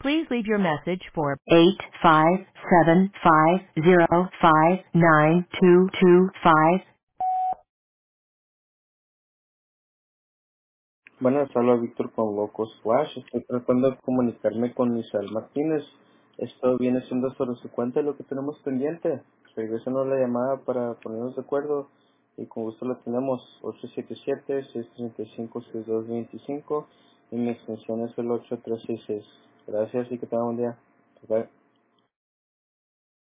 Please leave your message for 85750592225. Buenas, habla Víctor con Locos Flash. Estoy tratando de comunicarme con Misael Martínez. Esto viene siendo sobre su cuenta y lo que tenemos pendiente. Regresanos la llamada para ponernos de acuerdo y con gusto lo tenemos. 877-635-6225 y mi extensión es el 8366. Gracias y que tengan un día. Bye.